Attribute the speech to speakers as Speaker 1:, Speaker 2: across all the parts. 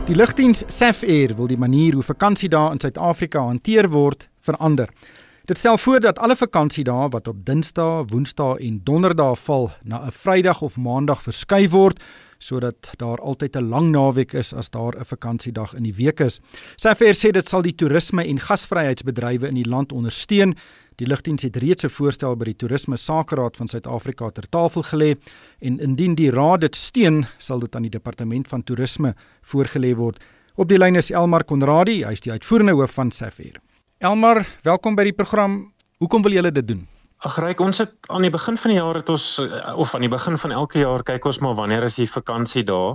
Speaker 1: Die lugdiens SAF-Air wil die manier hoe vakansiedae in Suid-Afrika hanteer word verander. Dit stel voor dat alle vakansiedae wat op Dinsdae, Woensdae en Donderdae val na 'n Vrydag of Maandag verskuif word, sodat daar altyd 'n lang naweek is as daar 'n vakansiedag in die week is. SAF-Air sê dit sal die toerisme en gasvryheidsbedrywe in die land ondersteun. Die lugdiens het reeds 'n voorstel by die Toerisme Sakeraad van Suid-Afrika ter tafel gelê en indien die raad dit steun, sal dit aan die Departement van Toerisme voorgelê word. Op die lyn is Elmar Conradie, hy is die uitvoerende hoof van SAF-Air. Elmar, welkom by die program. Hoekom wil julle dit doen?
Speaker 2: Ag Ryk, ons het aan die begin van die jaar of aan die begin van elke jaar kyk ons maar wanneer is die vakansiedae.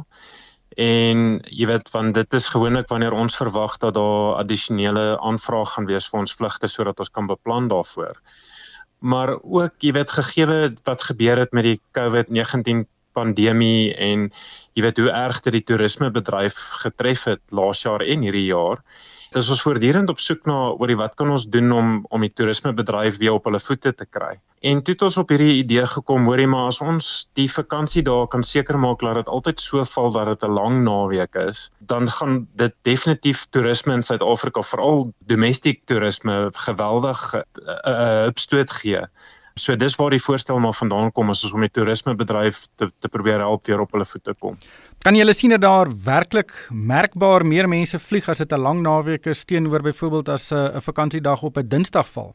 Speaker 2: En jy weet, want dit is gewoonlik wanneer ons verwag dat daar addisionele aanvraag gaan wees vir ons vlugte sodat ons kan beplan daarvoor. Maar ook, jy weet, gegee wat gebeur het met die COVID-19 pandemie en jy weet hoe erg dit die toerismebedryf getref het laas jaar en hierdie jaar. Dis ons voortdurend op soek na oor wat kan ons doen om die toerismebedryf weer op hulle voete te kry. En toe het ons op hierdie idee gekom, hoorie, maar as ons die vakansiedae kan seker maak dat dit altyd so val dat dit 'n lang naweek is, dan gaan dit definitief toerisme in Suid-Afrika, veral domestiek toerisme, geweldig opstoot gee. So dis waar die voorstel maar vandaan kom, is om die toerismebedryf te probeer help weer op hulle voete kom.
Speaker 1: Kan julle sien dat daar werklik merkbaar meer mense vlieg as dit 'n lang naweek is teenoor byvoorbeeld as 'n vakansiedag op 'n Dinsdag val?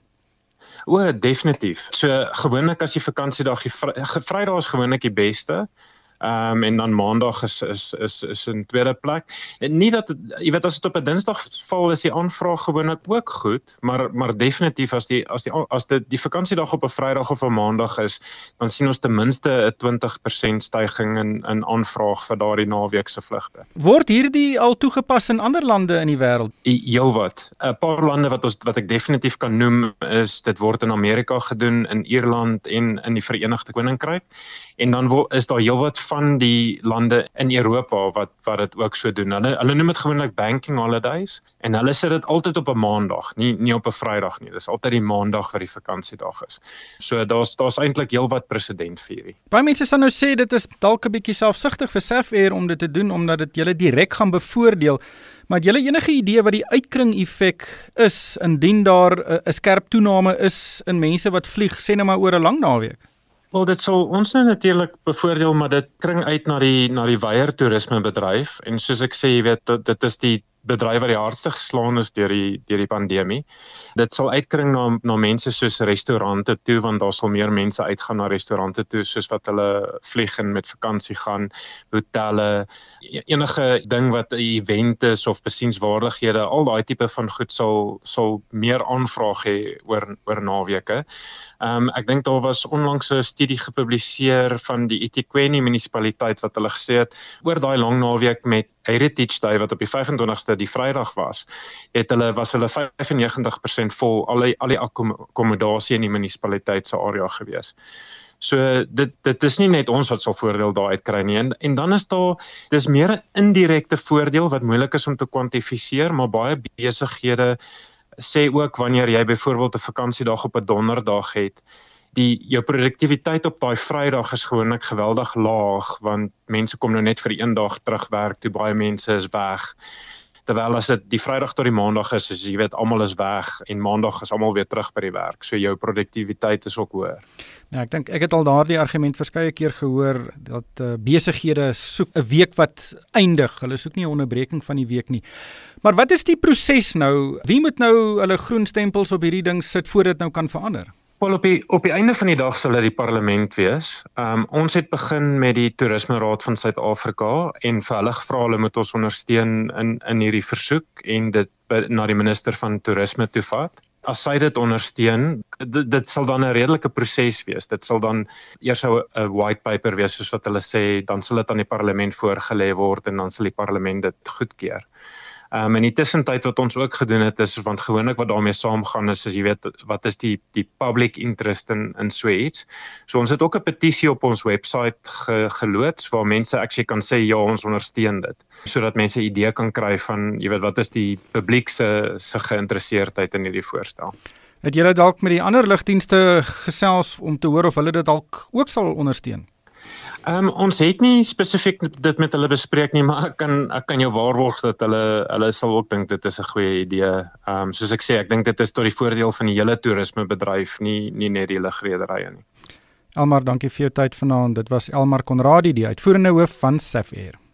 Speaker 2: O, definitief. So gewoonlik as die vakansiedag, Vrydag is gewoonlik die beste. En dan Maandag is in tweede plek. En nie dat, jy weet, as dit op 'n Dinsdag val, is die aanvraag gewoonlik ook goed, maar definitief as die vakansiedag op 'n Vrydag of 'n Maandag is, dan sien ons ten minste 'n 20% styging in aanvraag vir daardie naweekse vlugte.
Speaker 1: Word hierdie al toegepas in ander lande in die wêreld?
Speaker 2: Heelwat. 'n Paar lande wat ek definitief kan noem is, dit word in Amerika gedoen, in Ierland en in die Verenigde Koninkryk. En dan is daar heelwat van die lande in Europa wat dit ook so doen. Hulle noem dit gewoonlik banking holidays en hulle sit dit altyd op 'n Maandag, nie op 'n Vrydag nie. Dis altyd die Maandag wat die vakansiedag is. So daar's eintlik heelwat presedent vir hierdie.
Speaker 1: Baie mense sal nou sê dit is dalk 'n bietjie selfsugtig vir SAF-Air om dit te doen omdat dit julle direk gaan bevoordeel. Maar het julle enige idee wat die uitkring-effek is indien daar 'n skerp toename is in mense wat vlieg, sê nou maar oor 'n lang naweek?
Speaker 2: Wel, dit sal ons nou natuurlik bevoordeel, maar dit kring uit na die wyer toerismebedryf. En soos ek sê, jy weet, dit is die bedryf wat die hardste geslaan is deur die pandemie. Dit sal uitkring na mense soos restaurante toe, want daar sal meer mense uitgaan na restaurante toe, soos wat hulle vlieg en met vakansie gaan, hotelle, enige ding wat 'n event is of besienswaardighede, al daai tipe van goed sal meer aanvraag hê oor naweke. Ek dink daar was onlangs 'n studie gepubliseer van die eThekwini munisipaliteit wat hulle gesê het oor daai lang naweek met Heritage Day wat op die 25ste die Vrydag was hulle 95% vol al die akkommodasie in die munisipaliteit se area gewees. So dit is nie net ons wat sal voordeel daar uitkry nie. En dan is dis meer 'n indirekte voordeel wat moeilik is om te kwantifiseer, maar baie besighede sê ook wanneer jy byvoorbeeld 'n vakansiedag op 'n Donderdag het, jou produktiwiteit op daai Vrydag is gewoonlik geweldig laag, want mense kom nou net vir een dag terugwerk, toe baie mense is weg. Terwyl as dit die Vrydag tot die Maandag is, jy weet, almal is weg en Maandag is almal weer terug by die werk. So jou produktiwiteit is ook hoër.
Speaker 1: Ja, ek dink ek het al daardie argument verskeie keer gehoor dat besighede soek 'n week wat eindig. Hulle soek nie 'n onderbreking van die week nie. Maar wat is die proses nou? Wie moet nou hulle groen stempels op hierdie ding sit voordat dit nou kan verander?
Speaker 2: Wel, op die einde van die dag sal dit die parlement wees. Ons het begin met die Toerisme Raad van Suid-Afrika en vir hulle gevra hulle moet ons ondersteun in hierdie versoek en dit na die minister van toerisme toe vat. As sy dit ondersteun, dit sal dan 'n redelike proses wees. Dit sal dan eers 'n white paper wees soos wat hulle sê, dan sal dit aan die parlement voorgelê word en dan sal die parlement dit goedkeur. In die tussentyd wat ons ook gedoen het is, want gewoonlik wat daarmee saamgaan is, jy weet, wat is die public interest in so iets. So ons het ook 'n petisie op ons website geloods, waar mense actually kan sê, ja, ons ondersteun dit. Sodat mense 'n idee kan kry van, jy weet, wat is die publiek se geïnteresseerdheid in hierdie voorstel.
Speaker 1: Het julle dalk met die ander lugdienste gesels om te hoor of hulle dit dalk ook sal ondersteun?
Speaker 2: Ons het nie spesifiek dit met hulle bespreek nie, maar ek kan jou waarborg dat hulle sal ook dink dit is 'n goeie idee. Soos ek sê, ek dink dit is tot die voordeel van die hele toerismebedryf, nie net die lugrederye nie.
Speaker 1: Elmar, dankie vir jou tyd vanaand. Dit was Elmar Conradie, die uitvoerende hoof van SAF Air.